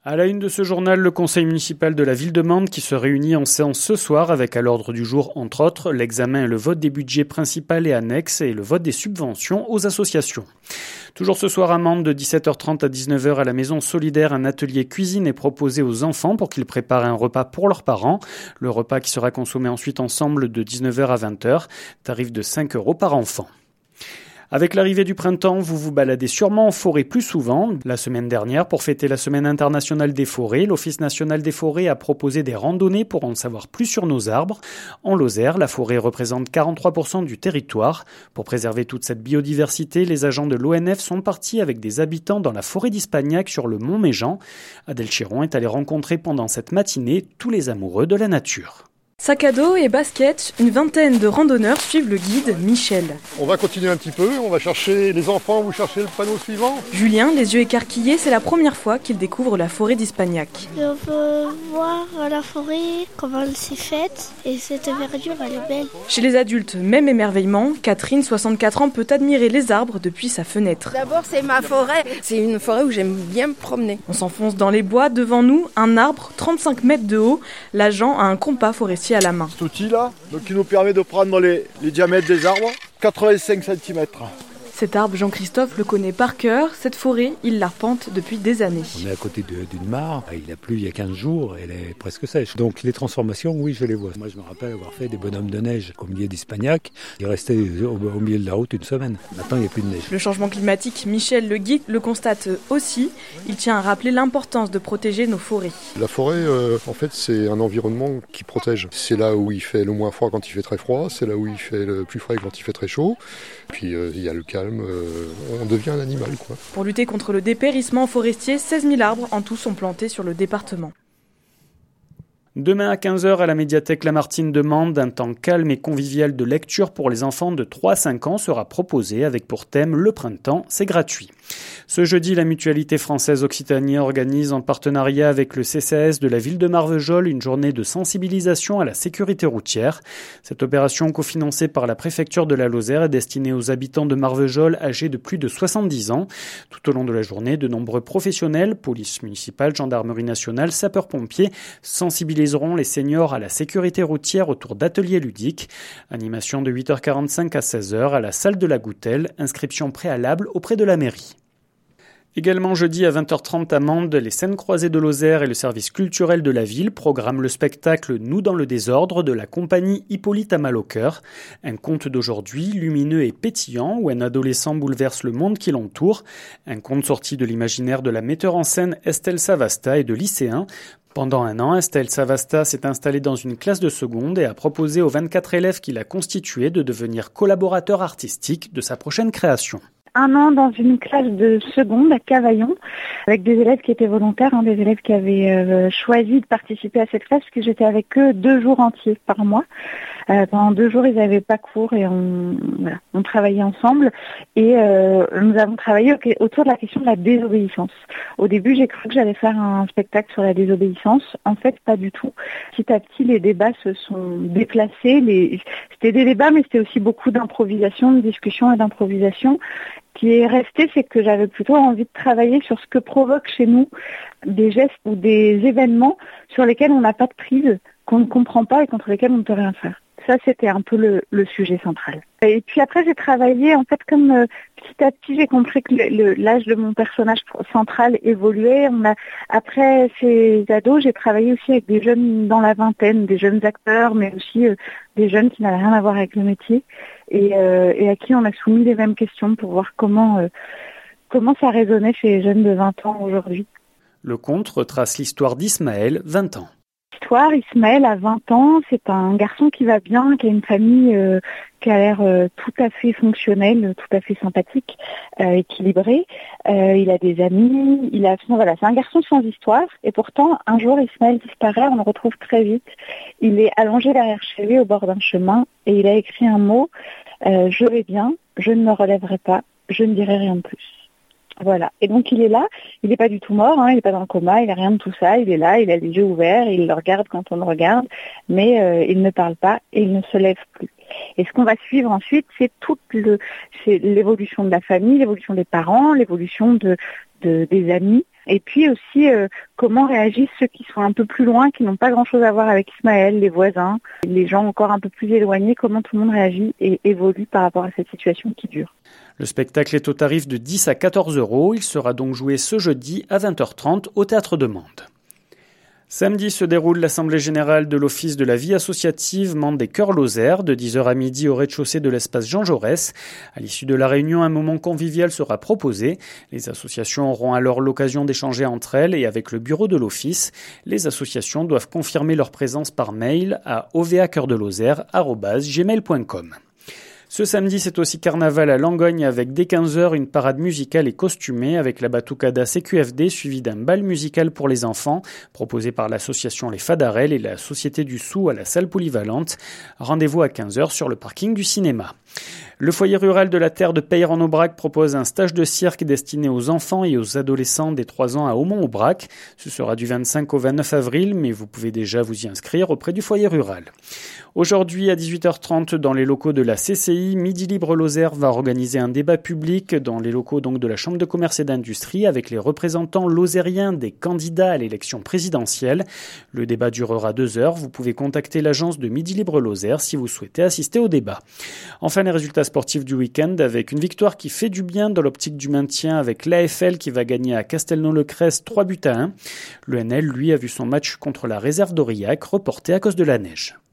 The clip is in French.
À la une de ce journal, le conseil municipal de la ville de Mende qui se réunit en séance ce soir avec à l'ordre du jour, entre autres, l'examen et le vote des budgets principaux et annexes et le vote des subventions aux associations. Toujours ce soir à Mende, de 17h30 à 19h à la maison solidaire, un atelier cuisine est proposé aux enfants pour qu'ils préparent un repas pour leurs parents. Le repas qui sera consommé ensuite ensemble de 19h à 20h, tarif de 5 € par enfant. Avec l'arrivée du printemps, vous vous baladez sûrement en forêt plus souvent. La semaine dernière, pour fêter la Semaine internationale des forêts, l'Office national des forêts a proposé des randonnées pour en savoir plus sur nos arbres. En Lozère, la forêt représente 43% du territoire. Pour préserver toute cette biodiversité, les agents de l'ONF sont partis avec des habitants dans la forêt d'Ispagnac sur le mont Méjean. Adèle Chiron est allée rencontrer pendant cette matinée tous les amoureux de la nature. Sac à dos et basket, une vingtaine de randonneurs suivent le guide Michel. On va continuer un petit peu, on va chercher les enfants, vous cherchez le panneau suivant. Julien, les yeux écarquillés, c'est la première fois qu'il découvre la forêt d'Ispagnac. On peut voir la forêt, comment elle s'est faite, et cette verdure, elle est belle. Chez les adultes, même émerveillement, Catherine, 64 ans, peut admirer les arbres depuis sa fenêtre. D'abord, c'est ma forêt, c'est une forêt où j'aime bien me promener. On s'enfonce dans les bois, devant nous, un arbre 35 mètres de haut. L'agent a un compas forestier à la main. Cet outil-là, qui nous permet de prendre les diamètres des arbres, 85 cm. Cet arbre, Jean-Christophe le connaît par cœur. Cette forêt, il l'arpente depuis des années. On est à côté d'une mare. Il a plu il y a 15 jours, elle est presque sèche. Donc les transformations, oui, je les vois. Moi, je me rappelle avoir fait des bonhommes de neige au milieu d'Ispagnac. Il restait au milieu de la route une semaine. Maintenant, il n'y a plus de neige. Le changement climatique, Michel le guide le constate aussi. Il tient à rappeler l'importance de protéger nos forêts. La forêt, en fait, c'est un environnement qui protège. C'est là où il fait le moins froid quand il fait très froid. C'est là où il fait le plus frais quand il fait très chaud. Puis il y a le calme. On devient un animal, quoi. Pour lutter contre le dépérissement forestier, 16 000 arbres en tout sont plantés sur le département. Demain à 15h à la médiathèque Lamartine de Mende, un temps calme et convivial de lecture pour les enfants de 3 à 5 ans sera proposé avec pour thème le printemps, c'est gratuit. Ce jeudi, la Mutualité française Occitanie organise en partenariat avec le CCAS de la ville de Marvejols une journée de sensibilisation à la sécurité routière. Cette opération cofinancée par la préfecture de la Lozère est destinée aux habitants de Marvejols âgés de plus de 70 ans. Tout au long de la journée, de nombreux professionnels, police municipale, gendarmerie nationale, sapeurs-pompiers, sensibiliseront les seniors à la sécurité routière autour d'ateliers ludiques. Animation de 8h45 à 16h à la salle de la Goutelle, inscription préalable auprès de la mairie. Également jeudi à 20h30 à Mende, les scènes croisées de Lozère et le service culturel de la ville programment le spectacle Nous dans le désordre de la compagnie Hippolyte à mal au cœur. Un conte d'aujourd'hui, lumineux et pétillant, où un adolescent bouleverse le monde qui l'entoure. Un conte sorti de l'imaginaire de la metteur en scène Estelle Savasta et de lycéens. Pendant un an, Estelle Savasta s'est installée dans une classe de seconde et a proposé aux 24 élèves qui la constituaient de devenir collaborateurs artistiques de sa prochaine création. Un an dans une classe de seconde à Cavaillon, avec des élèves qui étaient volontaires, des élèves qui avaient choisi de participer à cette classe, parce que j'étais avec eux 2 jours entiers par mois. Pendant 2 jours, ils n'avaient pas cours et on travaillait ensemble. Et nous avons travaillé autour de la question de la désobéissance. Au début, j'ai cru que j'allais faire un spectacle sur la désobéissance. En fait, pas du tout. Petit à petit, les débats se sont déplacés. C'était des débats, mais c'était aussi beaucoup d'improvisation, de discussion et d'improvisation. Ce qui est resté, c'est que j'avais plutôt envie de travailler sur ce que provoquent chez nous des gestes ou des événements sur lesquels on n'a pas de prise, qu'on ne comprend pas et contre lesquels on ne peut rien faire. Ça, c'était un peu le sujet central. Et puis après, j'ai travaillé, en fait, comme petit à petit, j'ai compris que l'âge de mon personnage central évoluait. Après ces ados, j'ai travaillé aussi avec des jeunes dans la vingtaine, des jeunes acteurs, mais aussi des jeunes qui n'avaient rien à voir avec le métier et à qui on a soumis les mêmes questions pour voir comment ça résonnait chez les jeunes de 20 ans aujourd'hui. Le conte retrace l'histoire d'Ismaël, 20 ans. Ismaël a 20 ans, c'est un garçon qui va bien, qui a une famille qui a l'air tout à fait fonctionnelle, tout à fait sympathique, équilibrée. Il a des amis, c'est un garçon sans histoire. Et pourtant, un jour, Ismaël disparaît, on le retrouve très vite. Il est allongé derrière chez lui au bord d'un chemin et il a écrit un mot, je vais bien, je ne me relèverai pas, je ne dirai rien de plus. Voilà. Et donc il est là, il n'est pas du tout mort, il n'est pas dans le coma, il n'a rien de tout ça, il est là, il a les yeux ouverts, il le regarde quand on le regarde, mais il ne parle pas et il ne se lève plus. Et ce qu'on va suivre ensuite, c'est l'évolution de la famille, l'évolution des parents, l'évolution des amis Et puis aussi, comment réagissent ceux qui sont un peu plus loin, qui n'ont pas grand-chose à voir avec Ismaël, les voisins, les gens encore un peu plus éloignés, comment tout le monde réagit et évolue par rapport à cette situation qui dure. Le spectacle est au tarif de 10 à 14 €. Il sera donc joué ce jeudi à 20h30 au Théâtre de Mende. Samedi se déroule l'Assemblée générale de l'Office de la vie associative Mende des Cœurs Lozère de 10h à midi au rez-de-chaussée de l'espace Jean Jaurès. À l'issue de la réunion, un moment convivial sera proposé. Les associations auront alors l'occasion d'échanger entre elles et avec le bureau de l'Office. Les associations doivent confirmer leur présence par mail à ovacoeurdelozère@gmail.com. Ce samedi, c'est aussi carnaval à Langogne avec dès 15h une parade musicale et costumée avec la batucada CQFD suivie d'un bal musical pour les enfants proposé par l'association Les Fadarelles et la Société du Sou à la salle polyvalente. Rendez-vous à 15h sur le parking du cinéma. Le foyer rural de la terre de Peyre-en-Aubrac propose un stage de cirque destiné aux enfants et aux adolescents des 3 ans à Aumont-Aubrac. Ce sera du 25 au 29 avril, mais vous pouvez déjà vous y inscrire auprès du foyer rural. Aujourd'hui, à 18h30, dans les locaux de la CCI, Midi Libre Lozère va organiser un débat public dans les locaux donc de la Chambre de commerce et d'industrie avec les représentants lozériens des candidats à l'élection présidentielle. Le débat durera 2 heures. Vous pouvez contacter l'agence de Midi Libre Lozère si vous souhaitez assister au débat. Enfin, les résultats sportifs du week-end avec une victoire qui fait du bien dans l'optique du maintien avec l'AFL qui va gagner à Castelnau-le-Crest 3-1. Le NL, lui, a vu son match contre la réserve d'Aurillac reporté à cause de la neige.